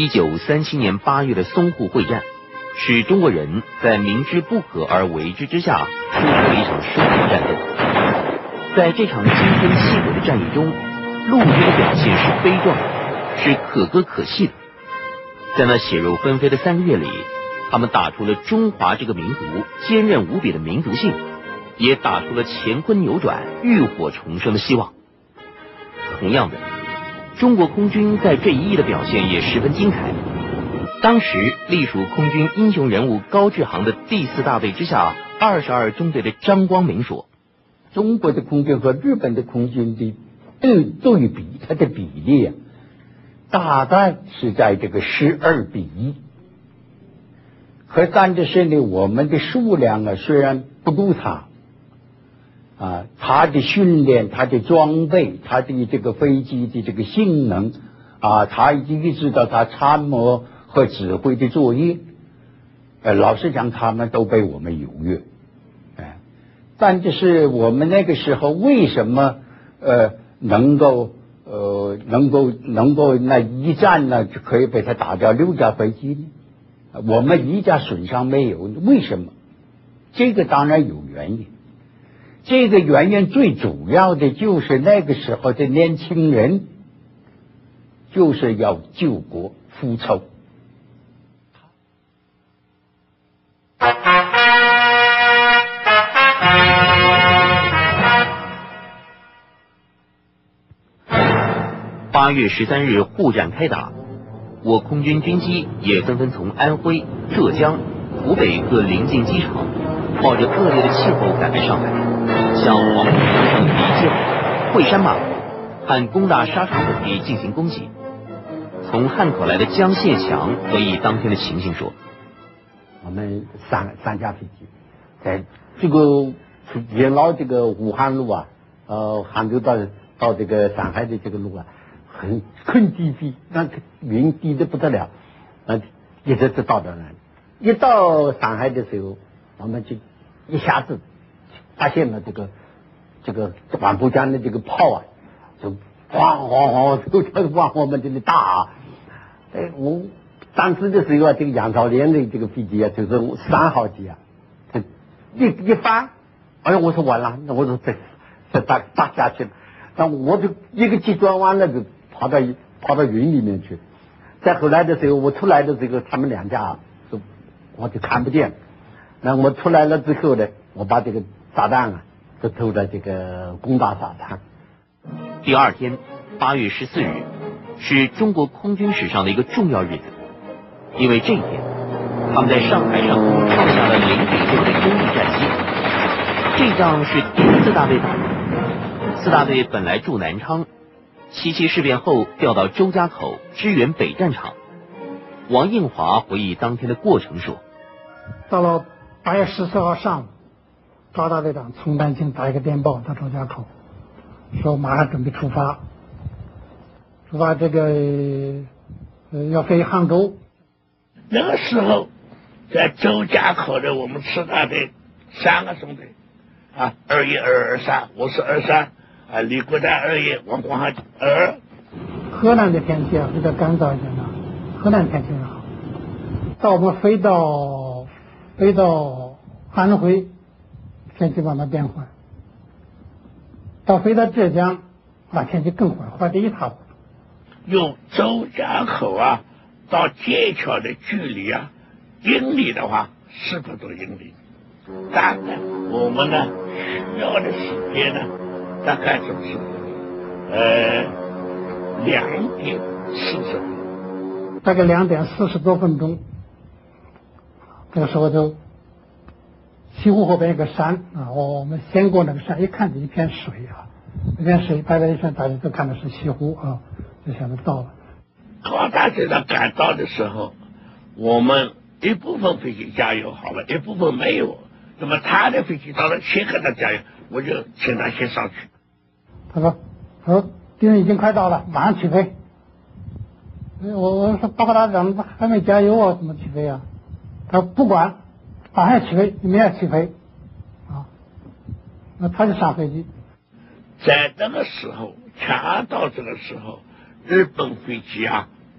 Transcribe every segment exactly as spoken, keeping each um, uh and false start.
一九三七年八月的淞沪会战，使中国人在明知不可而为之之下，输出了一场生命战斗。在这场惊天泣鬼的战役中，陆军的表现是悲壮的，是可歌可泣的。在那血肉纷飞的三个月里，他们打出了中华这个民族坚韧无比的民族性，也打出了乾坤扭转、浴火重生的希望。同样的，中国空军在这一役的表现也十分精彩。当时隶属空军英雄人物高志航的第四大队之下二十二中队的张光明说：“ 中国的空军和日本的空军的对对比，它的比例啊，大概是在这个十二比一。可但是呢，我们的数量啊，虽然不如他。”啊，他的训练、他的装备、他的这个飞机的这个性能，啊，他已经知道他参谋和指挥的作业，呃，老实讲，他们都被我们优越，哎，但就是我们那个时候为什么呃能够呃能够能够那一战呢就可以被他打掉六架飞机呢？我们一架损伤没有，为什么？这个当然有原因。这个原因最主要的就是那个时候的年轻人就是要救国复仇。 八月十三日沪战开打，我空军军机也纷纷从安徽、浙江、湖北各临近机场，冒着恶劣的气候赶来上海。向黄浦江上的黎界、惠山码头和工大沙场等地进行攻击。从汉口来的江谢强回忆当天的情形说：“ 我们三三架飞机，在这个沿老这个武汉路啊，呃，杭州到到这个上海的这个路啊，很很低飞，那云低的不得了，呃，一直就到这来。一到上海的时候，我们就一下子发现了这个这个黄浦江的这个炮啊，就哗哗哗都在往我们这里打啊！哎，我当时的时候啊，这个杨超连的这个飞机啊，就是三号机啊，它一一翻，哎呀，我说完了，那我说这这打打下去了，那我就一个急转弯了，就跑到跑到云里面去。再后来的时候，我出来的时候，他们两架就我就看不见。那我出来了之后呢，我把这个炸弹啊，就投在这个工大沙场。 第二天，八月十四日，是中国空军史上的一个重要日子，因为这一天，他们在上海上空创下了零比六的优异战绩。这仗是第四大队打的，四大队本来驻南昌，七七事变后调到周家口支援北战场。王应华回忆当天的过程说：“ 到了八月十四号上午，高大队长从南京打一个电报到周家口，说马上准备出发，出发这个呃要飞杭州。 那个时候，在周家口的我们四大队三个中队啊，二一、二二、三，我是二三啊，李国丹二一，王光汉二。 河南的天气啊比较干燥一点的，河南天气很好。到我们飞到飞到安徽，天气慢慢变坏。到飞到浙江，那天气更坏，坏得一塌糊涂。 用周家口啊到剑桥的距离啊，英里的话四百多英里，大概我们呢需要的时间呢，大概就是呃两点四十分， 大概两点四十多分钟。这个时候就西湖后边有个山啊，我我们先过那个山，一看就一片水啊，一片水拍了一圈，大家都看的是西湖啊，就想着到了。 高大队长赶到的时候，我们一部分飞机加油好了，一部分没有。那么他的飞机到了先给他加油，我就请他先上去。 他说：“他说敌人已经快到了，马上起飞。”我我说报告大队长，还没加油啊，怎么起飞啊？他说不管，马上起飞，你们要起飞啊。那他就上飞机。 在那个时候，恰到这个时候，日本飞机啊，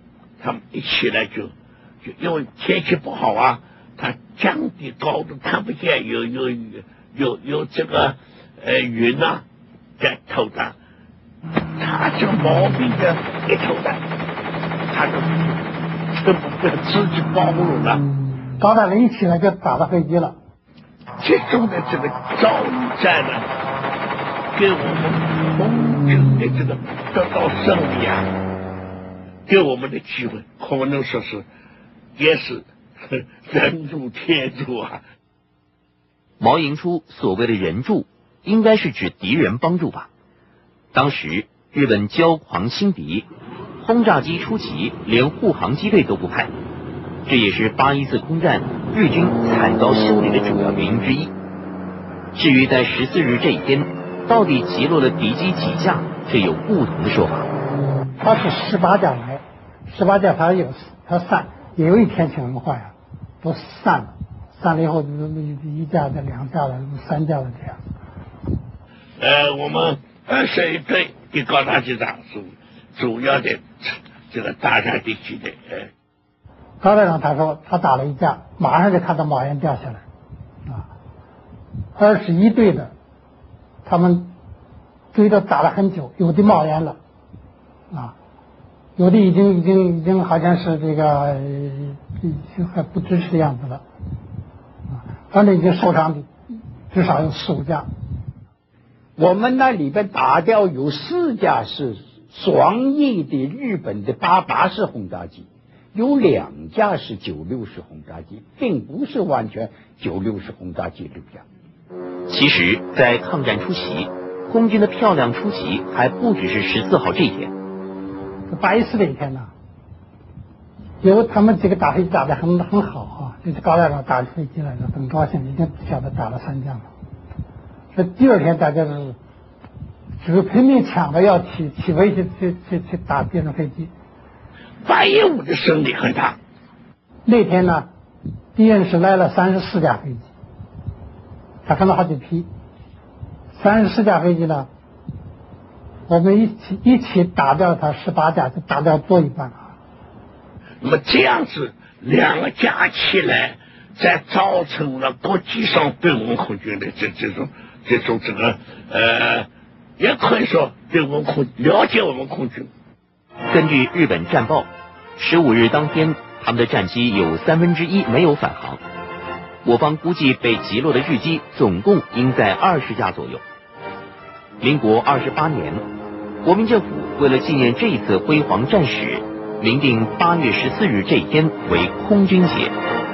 他们一起来就就因为天气不好啊，它降低高度看不见，有有有有这个呃云呐、啊、在偷弹，他这个毛病的一偷弹，他就全部被自己暴露了。 高大人一起来就打到飞机了。 这种的这个遭遇战呢，给我们空军的这个得到胜利啊，给我们的机会可能说是也是人助天助啊。 毛营初所谓的人助，应该是指敌人帮助吧。当时日本骄狂轻敌，轰炸机出奇，连护航机队都不派，这也是八一四空战日军惨遭修理的主要原因之一。至于在十四日这一天到底击落了敌机几架，这有不同的说法。 他是十八架来，十八架他有他散，也有一天请人坏啊，都散了，散了以后一架的、两架的、三架的这样。 呃，我们二十一队的高大机长是主要的这个大战敌机的。呃， 高队长他说他打了一架，马上就看到马烟掉下来，啊，二十一队的他们追着打了很久，有的冒烟了，啊，有的已经已经已经好像是这个、呃、还不支持的样子了，啊，反正已经受伤的至少有四五架。 我们那里边打掉有四架是双翼的日本的八八式轰炸机，有两架是九六式轰炸机，并不是完全九六式轰炸机流量。 其实，在抗战初期，空军的漂亮出奇还不只是十四号这一天。 八一四这一天呢，有他们几个打飞机打得很很好啊，就是高队长打飞机来了，很高兴，已经晓得打了三架了。这第二天大家是只拼命抢着要起起飞去去去去打敌人飞机。 八一五的胜利很大。 那天呢，敌人是来了三十四架飞机，他分了好几批，三十四架飞机呢，我们一起一起打掉他十八架，就打掉多一半啊。 那么这样子两个加起来，再造成了国际上对我们空军的这这种这种这个呃，也可以说对我们空了解我们空军。 根据日本战报，十五日当天，他们的战机有三分之一没有返航。我方估计被击落的日机总共应在二十架左右。民国二十八年，国民政府为了纪念这一次辉煌战史，明定八月十四日这一天为空军节。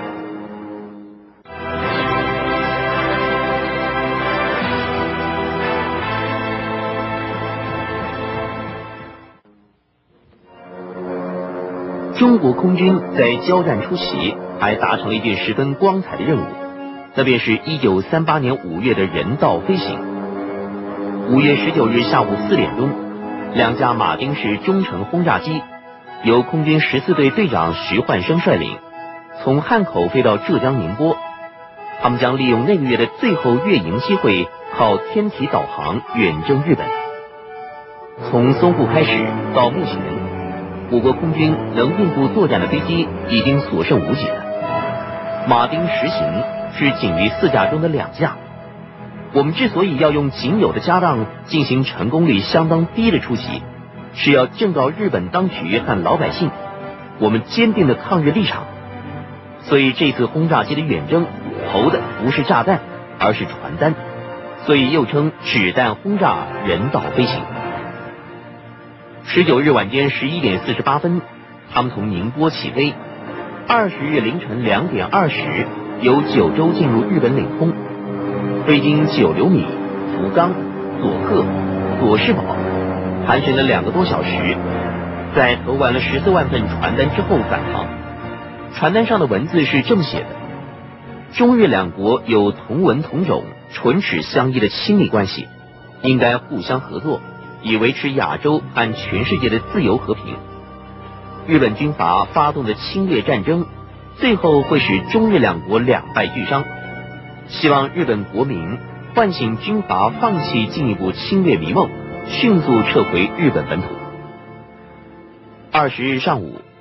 中国空军在交战初期还达成了一件十分光彩的任务，那便是一九三八年五月的人道飞行。五月十九日下午四点钟，两架马丁式中程轰炸机由空军十四队队长徐焕生率领，从汉口飞到浙江宁波。他们将利用那个月的最后月营机会，靠天体导航远征日本。从淞沪开始到目前，我国空军能应付作战的飞机已经所剩无几了。马丁实行是仅余四架中的两架。我们之所以要用仅有的家当进行成功率相当低的出击，是要正告日本当局和老百姓我们坚定的抗日立场。所以这次轰炸机的远征投的不是炸弹，而是传单，所以又称纸弹轰炸人道飞行。十九日晚间十一点四十八分，他们从宁波起飞。二十日凌晨两点二十，由九州进入日本领空，飞经九流米、福冈、佐贺、佐世保，盘旋了两个多小时，在投完了十四万份传单之后返航。传单上的文字是这么写的：中日两国有同文同种、唇齿相依的亲密关系，应该互相合作，以维持亚洲和全世界的自由和平。日本军阀发动的侵略战争，最后会使中日两国两败俱伤。希望日本国民唤醒军阀放弃进一步侵略迷梦，迅速撤回日本本土。二十日上午，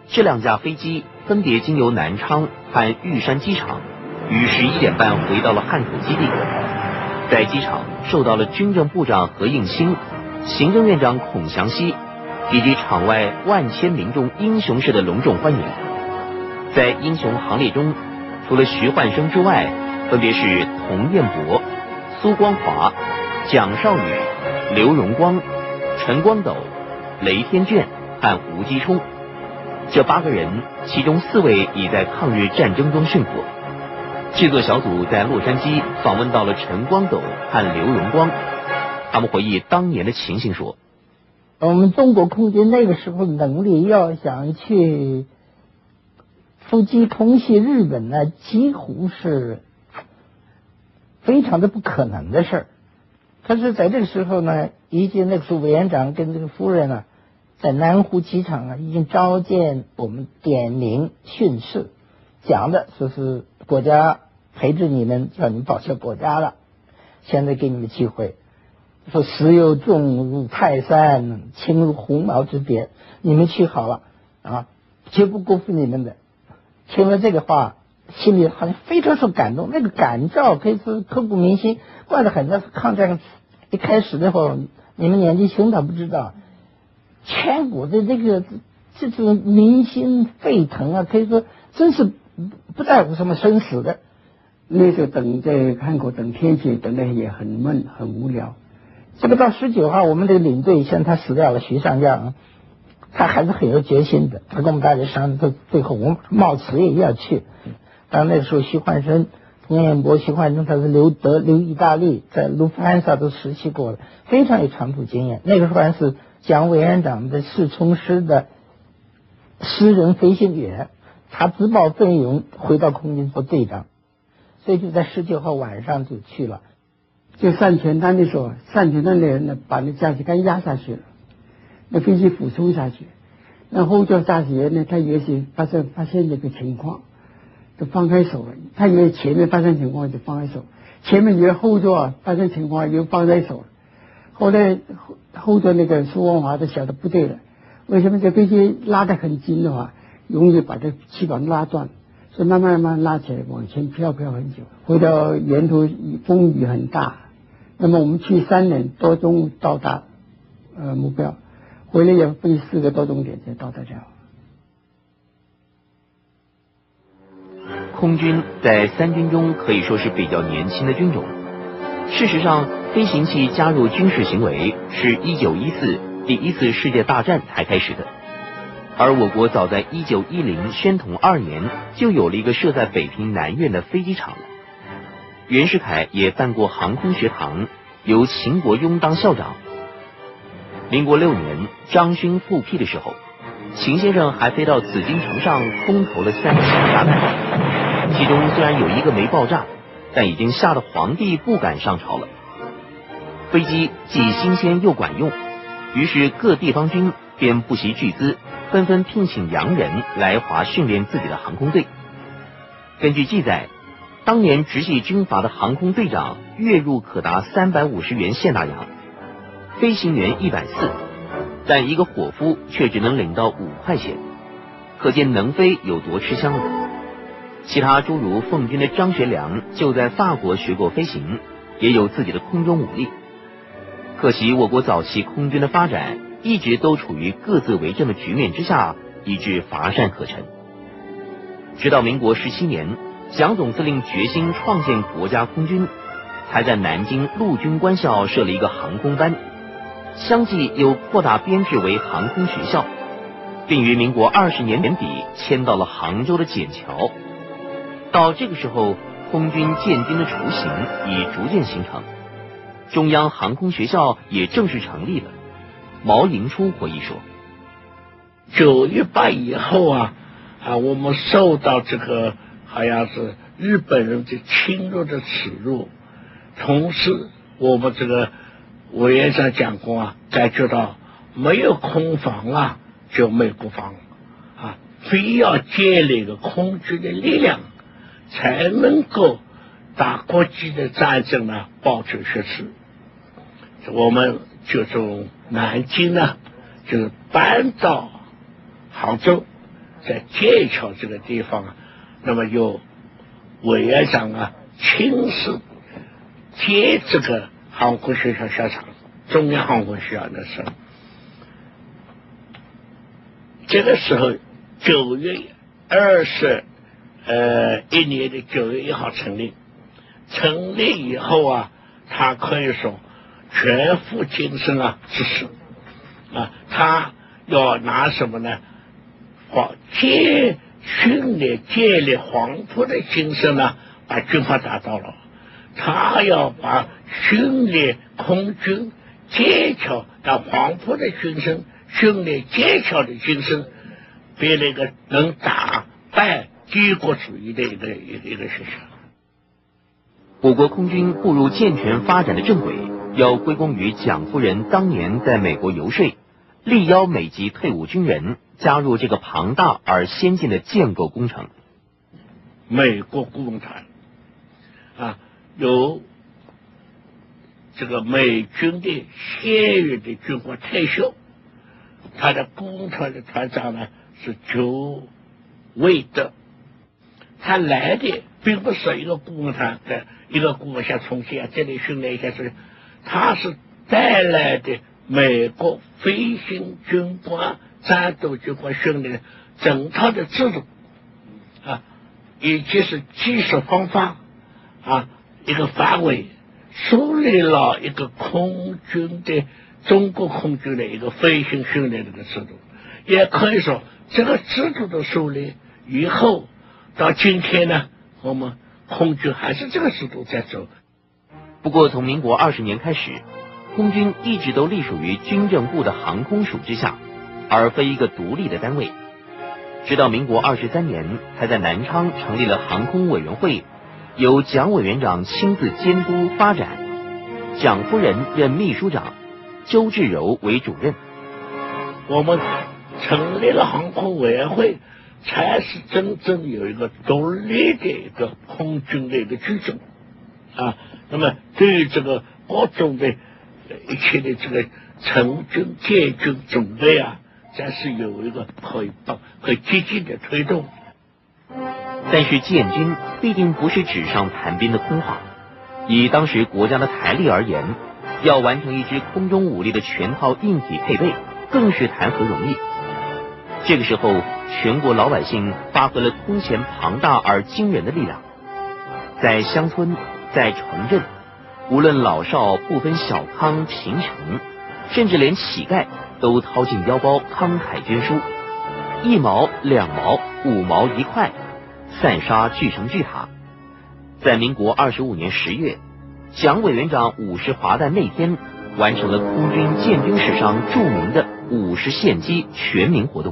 这两架飞机分别经由南昌和玉山机场，于十一点半回到了汉口基地。在机场受到了军政部长何应钦、行政院长孔祥熙以及场外万千民众英雄式的隆重欢迎。在英雄行列中，除了徐焕生之外，分别是童彦博、苏光华、蒋少宇、刘荣光、陈光斗、雷天眷和吴基冲。这八个人，其中四位已在抗日战争中殉国。制作小组在洛杉矶访问到了陈光斗和刘荣光，他们回忆当年的情形说： 我们中国空军那个时候能力要想去伏击空袭日本呢，几乎是非常的不可能的事儿。可是在这个时候呢，已经那个时候委员长跟这个夫人啊，在南湖机场啊，已经召见我们点名训示，讲的说是国家培植你们，叫你们报效国家了。现在给你们机会，说石油重如泰山，轻如鸿毛之鞭，你们去好了啊，绝不辜负你们的。听了这个话，心里好像非常受感动，那个感召可以说刻骨铭心。怪得很，那是抗战一开始的时候，你们年纪轻他不知道，全国的这个这种民心沸腾啊，可以说真是不在乎什么生死的。 那时候等在汉口等天气，等的也很闷很无聊。 这个到十九号，我们这个领队现在他死掉了，徐上将，他还是很有决心的。他跟我们大家商量，最后我们冒死也要去。当然那个时候，徐焕生、童彦博、徐焕生他是留德、留意大利，在卢福安萨都实习过了，非常有长途经验。那个时候还是蒋委员长的侍从师的私人飞行员，他自报奋勇回到空军做队长，所以就在十九号晚上就去了。 就上前滩的时候，上前滩的人呢把那驾驶杆压下去了，那飞机俯冲下去，那后座驾驶员呢，他以为是发生发现这个情况，就放开手了。他以为前面发生情况就放开手，前面以为后座啊发生情况又放开手了。后来后后座那个苏光华就晓得不对了，为什么这飞机拉得很紧的话，容易把这气管拉断，所以慢慢慢慢拉起来，往前飘飘很久。回到沿途风雨很大，那么我们去三点多钟到达呃目标，回来也飞四个多钟点才到达这。 空军在三军中可以说是比较年轻的军种。事实上，飞行器加入军事行为是一九一四第一次世界大战才开始的，而我国早在一九一零宣统二年就有了一个设在北平南苑的飞机场了。袁世凯也办过航空学堂，由秦国庸当校长。民国六年张勋复辟的时候，秦先生还飞到紫禁城上空投了三枚炸弹，其中虽然有一个没爆炸，但已经吓得皇帝不敢上朝了。飞机既新鲜又管用，于是各地方军便不惜巨资，纷纷聘请洋人来华训练自己的航空队。根据记载，当年直系军阀的航空队长月入可达三百五十元现大洋，飞行员一百四，但一个伙夫却只能领到五块钱，可见能飞有多吃香了。其他诸如奉军的张学良就在法国学过飞行，也有自己的空中武力。可惜我国早期空军的发展一直都处于各自为政的局面之下，以致乏善可陈。直到民国十七年，蒋总司令决心创建国家空军，才在南京陆军官校设了一个航空班，相继又扩大编制为航空学校，并于民国二十年年底迁到了杭州的笕桥。到这个时候，空军建军的雏形已逐渐形成，中央航空学校也正式成立了。毛迎初回忆说： 九一八以后啊啊，我们受到这个好像是日本人的侵略的耻辱，同时我们这个委员长讲过啊，感觉到没有空防啊就没国防啊，非要建立一个空军的力量，才能够打国际的战争呢保全学耻。我们就从南京呢，就是搬到杭州， 在剑桥这个地方啊，那么有委员长啊亲自接这个航空学校校长，中央航空学校的时候，这个时候九月二十呃一年的九月一号成立，成立以后啊，他可以说全副精神啊支持啊，他要拿什么呢？黄建训练建立黄埔的精神呢，把军阀打倒了。他要把训练空军剑桥，让黄埔的军生训练剑桥的精神，变了一个能打败帝国主义的一个一个一个学校。 我国空军步入健全发展的正轨，要归功于蒋夫人当年在美国游说，力邀美籍退伍军人加入这个庞大而先进的建构工程。 美国顾问团啊，有这个美军的现役的军官退休，他的顾问团的团长呢是九魏德，他来的并不是一个顾问团的一个顾问像重庆啊这里训练一下是，他是带来的美国飞行军官、战斗军官训练的整套的制度啊，以及是技术方法啊，一个范围，树立了一个空军的中国空军的一个飞行训练的一个制度。也可以说，这个制度的树立以后到今天呢，我们空军还是这个制度在走。 不过，从民国二十年开始，空军一直都隶属于军政部的航空署之下，而非一个独立的单位。直到民国二十三年，才在南昌成立了航空委员会，由蒋委员长亲自监督发展，蒋夫人任秘书长，周至柔为主任。 我们成立了航空委员会，才是真正有一个独立的一个空军的一个军种啊。那么对于这个各种的一切的这个成军建军准备啊，才是有一个可以帮可以积极的推动。 但是建军必定不是纸上谈兵的空话，以当时国家的台力而言，要完成一支空中武力的全套硬体配备，更是谈何容易。这个时候，全国老百姓发挥了空前庞大而惊人的力量，在乡村，在城镇，无论老少，不分小康贫穷，甚至连乞丐都掏进腰包慷慨捐书，一毛、两毛、五毛、一块，散沙聚成巨塔。在民国二十五年十月，蒋委员长五十华诞那天，完成了空军建军史上著名的五十献击全民活动。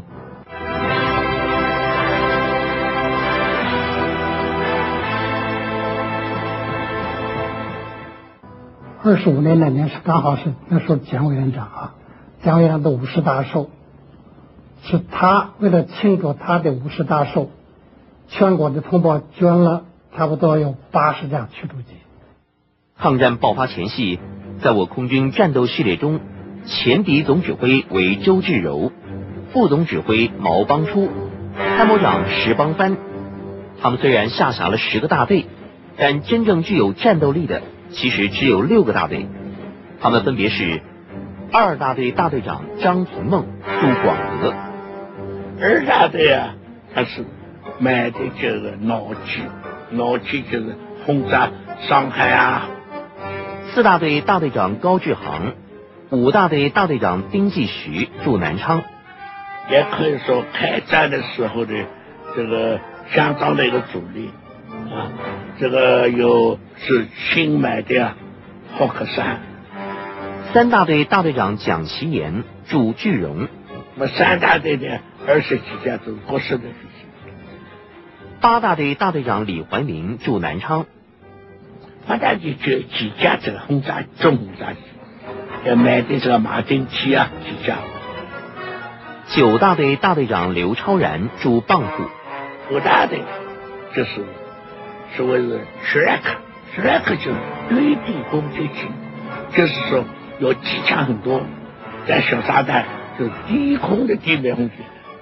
二十五年那年是刚好是那时候蒋委员长啊，蒋委员长的五十大寿，是他为了庆祝他的五十大寿，全国的同胞捐了差不多有八十架驱逐机。 抗战爆发前夕，在我空军战斗序列中，前敌总指挥为周至柔，副总指挥毛邦初，参谋长石邦藩。他们虽然下辖了十个大队，但真正具有战斗力的其实只有六个大队，他们分别是二大队大队长张廷梦驻广德。 二大队啊，他是买的这个脑机，脑机就是轰炸上海啊。 四大队大队长高志航，五大队大队长丁继徐驻南昌。 也可以说开战的时候的这个相当的一个主力啊，这个有是新买的啊，霍克山。 三大队大队长蒋其言驻句容。 那么三大队呢，二十几架都是国式的飞机。 八大队大队长李怀民驻南昌。 八大队就几架这个轰炸重轰炸机，要买的这个马丁机啊几架。 九大队大队长刘超然驻蚌埠。 五大队就是所谓的 Shrek，Shrek 就是对地攻击机，就是说有机枪很多，但小炸弹就是低空的地面攻击。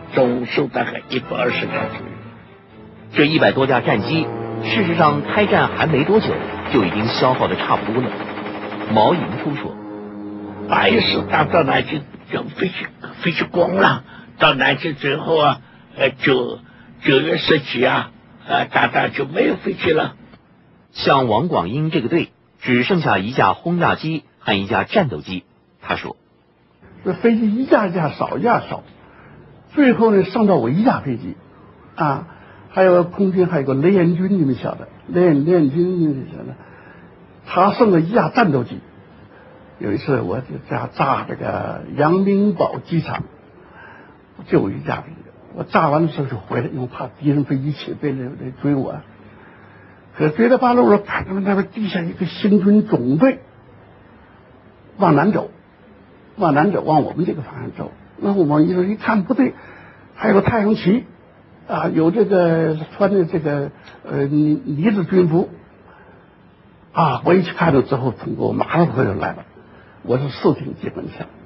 总数大概一百二十架左右。 这一百多架战机，事实上开战还没多久，就已经消耗的差不多了。毛颖初说：“ 八一四打到南京就飞机飞机光了，到南京最后啊，呃，九九月十几啊，呃，打打就没有飞机了。” 像王广英这个队，只剩下一架轰炸机和一架战斗机。他说：“ 这飞机一架一架少，一架少，最后呢剩到我一架飞机，啊。”还有空军，还有个雷彦军，你们晓得？雷彦雷彦军，你们晓得？他剩了一架战斗机。有一次，我就炸炸这个阳明堡机场，就有一架飞机。我炸完的时候就回来，因为怕敌人飞机起飞来来追我。可追到半路上，看他们那边地下一个行军总队往南走，往南走，往我们这个方向走。那我们一一看不对，还有个太阳旗。啊，有这个穿的这个呃呢呢子军服，啊，我一去看了之后，通过马上他就来了，我是四挺机关枪，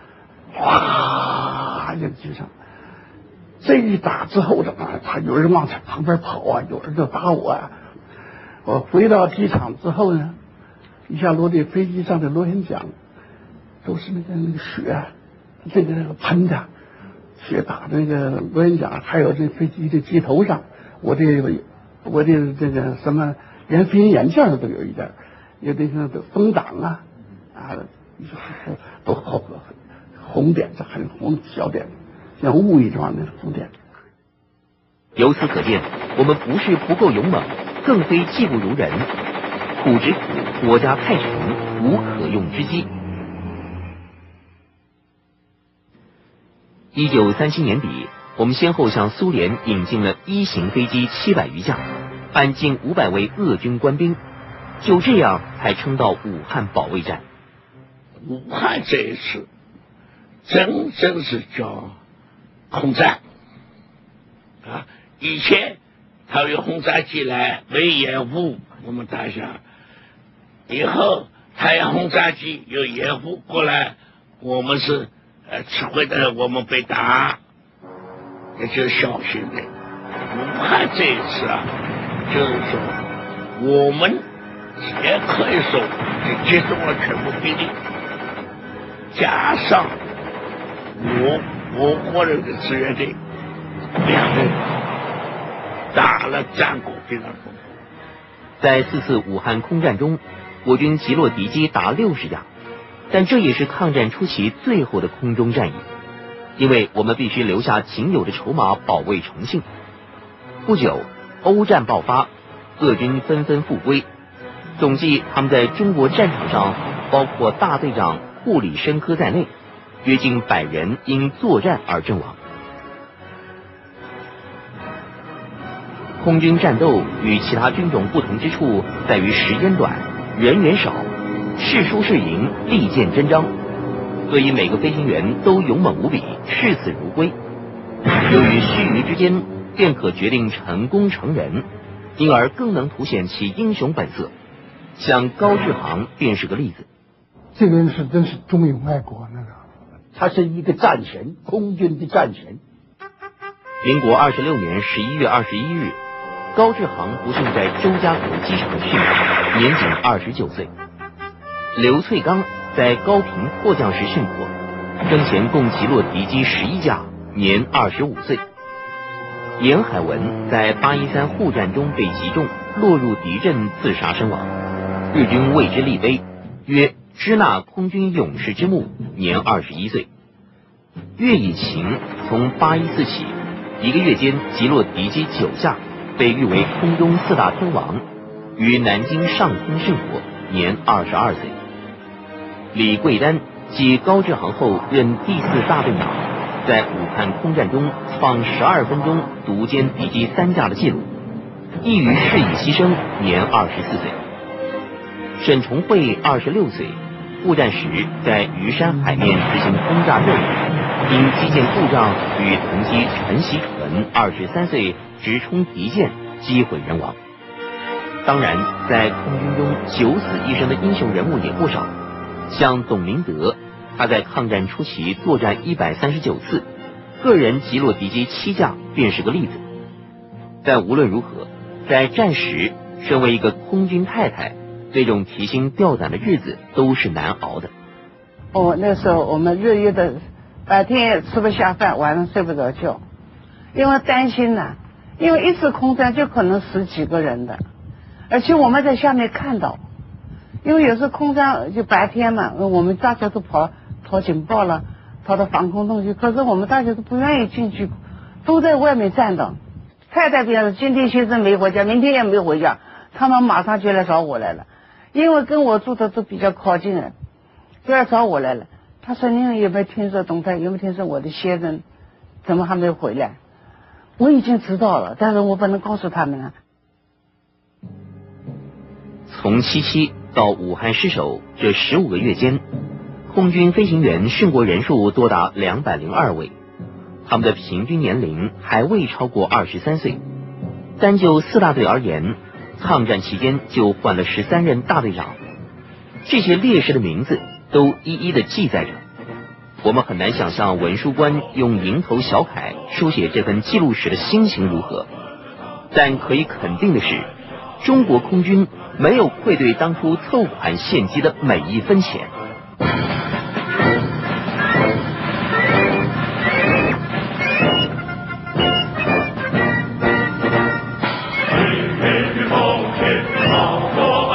哇，这个机上，这一打之后怎么，他有人往旁边跑啊，有人就打我啊，我回到机场之后呢，一下落地飞机上的螺旋桨都是那个那个血啊，这个那个喷的。血打那个螺旋桨，还有这飞机的机头上，我这个我这这个什么，连飞行眼镜上都有一点，有这个风挡啊啊，都好红点子，很红小点子，像雾一状的红点。 由此可见，我们不是不够勇猛，更非技不如人。苦之苦，国家太穷，无可用之机。一九三七年底，我们先后向苏联引进了一型飞机七百余架，和近五百位俄军官兵，就这样才撑到武汉保卫战。 武汉这一次真正是叫空战啊！以前他有轰炸机来为掩护我们打下，以后他有轰炸机有掩护过来，我们是。呃，吃亏的我们被打，也就是小心的。武汉这一次啊，就是说我们也可以说是集中了全部兵力，加上我我个人的志愿队，两个打了战果非常丰富。 在四次武汉空战中，我军击落敌机达六十架。但这也是抗战初期最后的空中战役，因为我们必须留下仅有的筹码保卫重庆。不久，欧战爆发，俄军纷纷复归，总计他们在中国战场上，包括大队长库里申科在内，约近百人因作战而阵亡。空军战斗与其他军种不同之处在于时间短，人员少。是输是赢，利剑真章，所以每个飞行员都勇猛无比，视死如归。由于须臾之间便可决定成功成仁，因而更能凸显其英雄本色。像高志航便是个例子。 这个人是真是忠勇爱国，那个他是一个战神，空军的战神。 民国二十六年十一月二十一日，高志航不幸在周家口机场殉职，年仅二十九岁。刘翠刚在高平迫降时殉国，生前共击落敌机十一架，年二十五岁。严海文在八一三护战中被击中，落入敌阵自杀身亡，日军为之立碑，曰支那空军勇士之墓，年二十一岁。岳以勤从八一四起，一个月间击落敌机九架，被誉为空中四大天王，于南京上空殉国，年二十二岁。李桂丹继高志航后任第四大队长，在武汉空战中创十二分钟独歼敌机三架的记录，亦于事已牺牲，年二十四岁。沈崇慧二十六岁，复战时在虞山海面执行轰炸任务，因机件故障与同机陈锡纯二十三岁直冲敌舰，机毁人亡。当然，在空军中九死一生的英雄人物也不少。像董明德，他在抗战初期作战一百三十九次， 个人击落敌机七架便是个例子。但无论如何，在战时，身为一个空军太太，这种提心吊胆的日子都是难熬的。 哦，那时候我们日夜的，白天也吃不下饭，晚上睡不着觉，因为担心呐、啊，因为一次空战就可能十几个人的，而且我们在下面看到，因为有时候空战就白天嘛，我们大家都跑跑警报了，跑到防空洞去，可是我们大家都不愿意进去，都在外面站着。太太表示今天先生没回家，明天也没回家，他们马上就来找我来了，因为跟我住的都比较靠近了，就来找我来了。他说：“你有没有听说东太？有没有听说我的先生怎么还没回来？”我已经知道了，但是我不能告诉他们了。 从七七到武汉失守这十五个月间，空军飞行员殉国人数多达两百零二位，他们的平均年龄还未超过二十三岁。单就四大队而言，抗战期间就换了十三任大队长，这些烈士的名字都一一的记载着。我们很难想象文书官用蝇头小楷书写这份记录时的心情如何，但可以肯定的是，中国空军没有愧对当初凑款献机的每一分钱。 是奉献老国